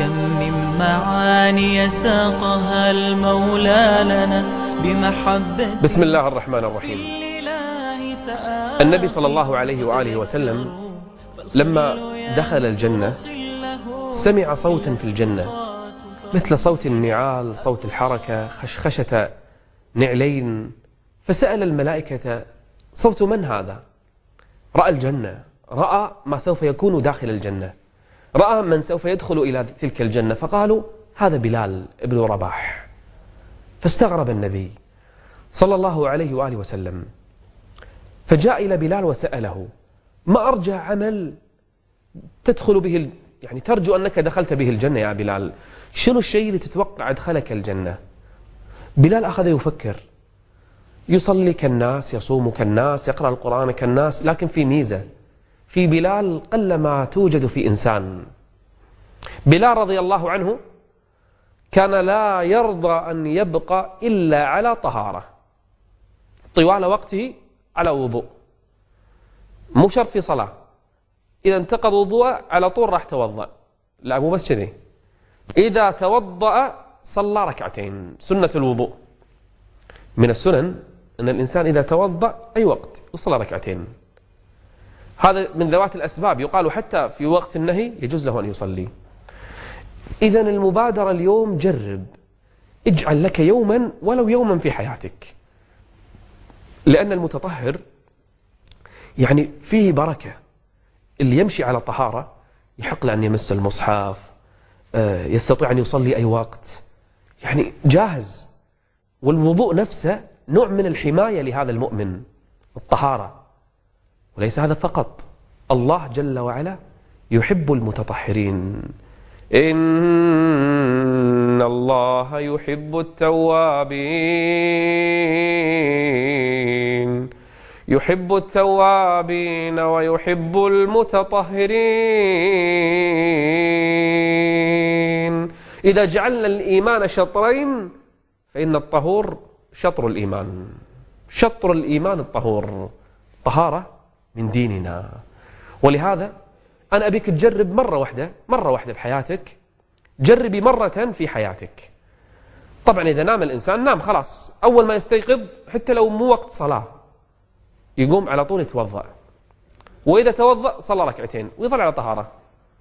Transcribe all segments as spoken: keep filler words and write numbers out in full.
كم من معاني ساقها المولى لنا بمحبة. بسم الله الرحمن الرحيم. النبي صلى الله عليه وآله وسلم لما دخل الجنة سمع صوتا في الجنة مثل صوت النعال، صوت الحركة، خشخشة نعلين، فسأل الملائكة: صوت من هذا؟ رأى الجنة، رأى ما سوف يكون داخل الجنة، رأى من سوف يدخل إلى تلك الجنة، فقالوا: هذا بلال ابن رباح. فاستغرب النبي صلى الله عليه وآله وسلم، فجاء إلى بلال وسأله: ما أرجى عمل تدخل به، يعني ترجو أنك دخلت به الجنة يا بلال؟ شنو الشيء اللي تتوقع أدخلك الجنة؟ بلال أخذ يفكر، يصلي كالناس، يصوم كالناس، يقرأ القرآن كالناس، لكن في ميزة في بلال قلما توجد في إنسان. بلال رضي الله عنه كان لا يرضى أن يبقى إلا على طهارة طوال وقته، على وضوء، مو شرط في صلاة. إذا انتقض وضوءه على طول راح توضأ، لا مو بس كذي، إذا توضأ صلى ركعتين سنة الوضوء. من السنن أن الإنسان إذا توضأ أي وقت يصلى ركعتين، هذا من ذوات الأسباب، يقال حتى في وقت النهي يجوز له أن يصلي. إذن المبادرة اليوم، جرب، اجعل لك يوما ولو يوما في حياتك، لأن المتطهر يعني فيه بركة. اللي يمشي على طهارة يحق له أن يمس المصحف، يستطيع أن يصلي أي وقت، يعني جاهز. والوضوء نفسه نوع من الحماية لهذا المؤمن، الطهارة. وليس هذا فقط، الله جل وعلا يحب المتطهرين. إن الله يحب التوابين يحب التوابين ويحب المتطهرين. إذا جعلنا الإيمان شطرين فإن الطهور شطر الإيمان، شطر الإيمان الطهور، طهارة من ديننا. ولهذا أنا أبيك تجرب مرة واحدة، مرة واحدة بحياتك، جربي مرة في حياتك. طبعا إذا نام الإنسان نام خلاص، أول ما يستيقظ حتى لو مو وقت صلاة يقوم على طول يتوضأ، وإذا توضأ صلى ركعتين ويظل على طهارة.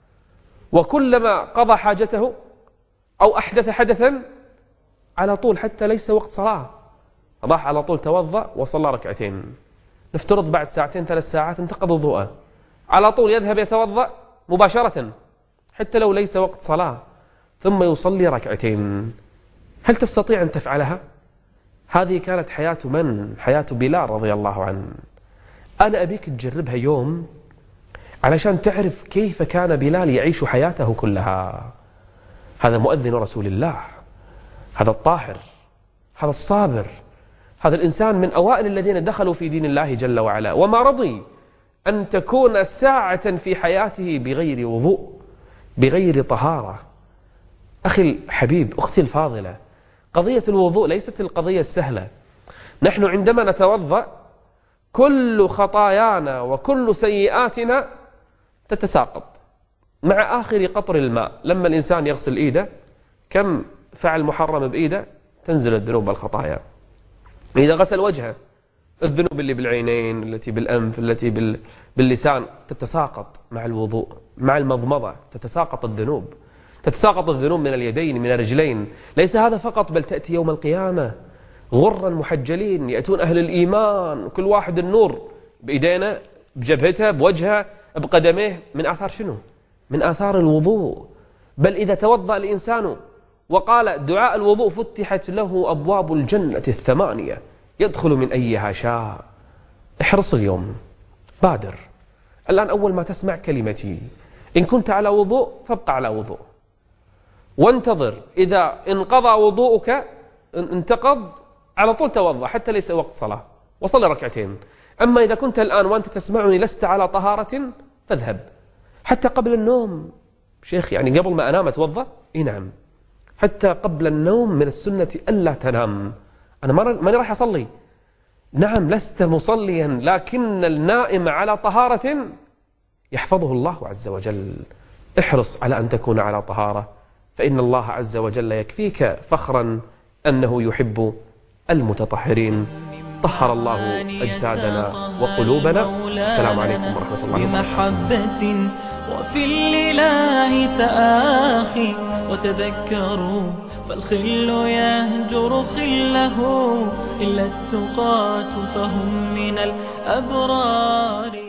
وكلما قضى حاجته أو أحدث حدثا على طول، حتى ليس وقت صلاة، راح على طول توضأ وصلى ركعتين. نفترض بعد ساعتين ثلاث ساعات انتقض وضوءه، على طول يذهب يتوضأ مباشرة حتى لو ليس وقت صلاة، ثم يصلي ركعتين. هل تستطيع أن تفعلها؟ هذه كانت حياة من؟ حياة بلال رضي الله عنه. أنا أبيك تجربها يوم علشان تعرف كيف كان بلال يعيش حياته كلها. هذا مؤذن رسول الله، هذا الطاهر، هذا الصابر، هذا الإنسان من أوائل الذين دخلوا في دين الله جل وعلا، وما رضي أن تكون ساعة في حياته بغير وضوء، بغير طهارة. أخي الحبيب، أختي الفاضلة، قضية الوضوء ليست القضية السهلة. نحن عندما نتوضأ كل خطايانا وكل سيئاتنا تتساقط مع آخر قطر الماء. لما الإنسان يغسل إيده كم فعل محرم بإيده تنزل الذنوب والخطايا. إذا غسل وجهه الذنوب اللي بالعينين، التي بالأنف، التي باللسان تتساقط مع الوضوء. مع المضمضة تتساقط الذنوب، تتساقط الذنوب من اليدين، من الرجلين. ليس هذا فقط، بل تأتي يوم القيامة غرا محجلين، يأتون أهل الإيمان كل واحد النور بإيدينا، بجبهته، بوجهه، بقدميه، من آثار شنو؟ من آثار الوضوء. بل إذا توضأ الإنسان وقال دعاء الوضوء فتحت له أبواب الجنة الثمانية يدخل من أيها شاء. احرص اليوم، بادر الآن. أول ما تسمع كلمتي إن كنت على وضوء فابقى على وضوء، وانتظر إذا انقضى وضوءك، انتقض على طول توضأ حتى ليس وقت صلاة وصلي ركعتين. أما إذا كنت الآن وأنت تسمعني لست على طهارة فاذهب حتى قبل النوم. شيخ يعني قبل ما أنام أتوضأ؟ إيه نعم، حتى قبل النوم من السنة ألا تنام. أنا ماني راح أصلي، نعم لست مصليا، لكن النائم على طهارة يحفظه الله عز وجل. احرص على أن تكون على طهارة فإن الله عز وجل يكفيك فخرا أنه يحب المتطهرين. طهر الله أجسادنا وقلوبنا. السلام عليكم ورحمة الله بمحبة وفي الإله تآخي وتذكروا فالخل يهجر خله إلا التقاة فهم من الأبرار.